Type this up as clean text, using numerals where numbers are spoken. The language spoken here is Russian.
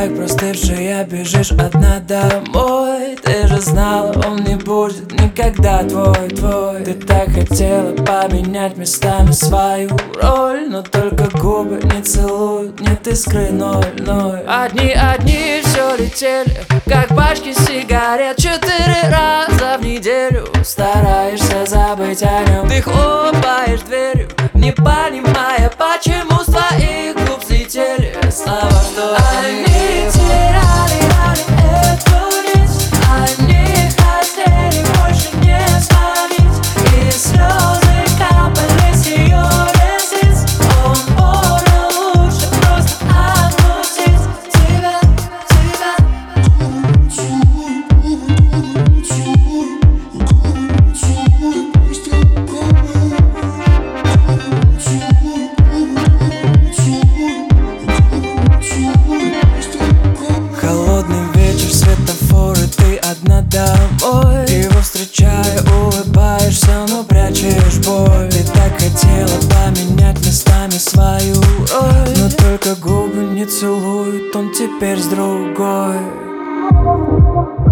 как простывшая, бежишь одна домой. Ты же знала, он не будет никогда твой. Ты так хотела поменять местами свою роль, но только губы не целуют, нет искры ноль. Одни все летели, как пачки сигарет. 4 раза в неделю стараешься забыть о нем. Ты хлопаешь дверью, не понимая, почему с твоих губ слетели слова, что они теряли эту нить. Они хотели больше не звонить, и слезы капали с ее ресниц. Он понял, лучше просто отпустить тебя. Холодный вечер, светофоры, ты одна домой. Его встречая, улыбаешься, но прячешь боль. Ты так хотела поменять местами свою роль, но только губы не целуют, он теперь с другой.